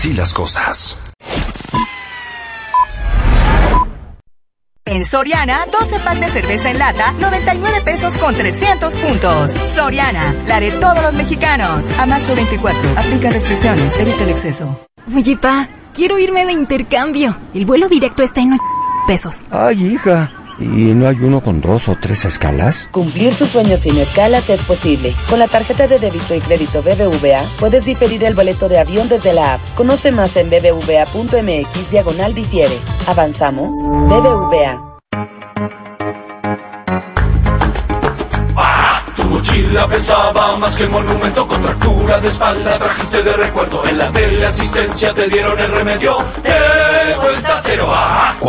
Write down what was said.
así las cosas. En Soriana, 12 pack de cerveza en lata, 99 pesos con 300 puntos. Soriana, la de todos los mexicanos. A marzo 24, aplica restricciones, evita el exceso. Oye, pa, quiero irme de intercambio. El vuelo directo está en pesos. Ay, hija, ¿y no hay uno con 2 o 3 escalas? Cumplir tus sueños sin escalas es posible. Con la tarjeta de débito y crédito BBVA, puedes diferir el boleto de avión desde la app. Conoce más en bbva.mx/difiere. ¿Avanzamos? BBVA. Tu mochila pesaba más que el monumento, contractura de espalda trajiste de recuerdo. En la teleasistencia te dieron el remedio, vuelta cero.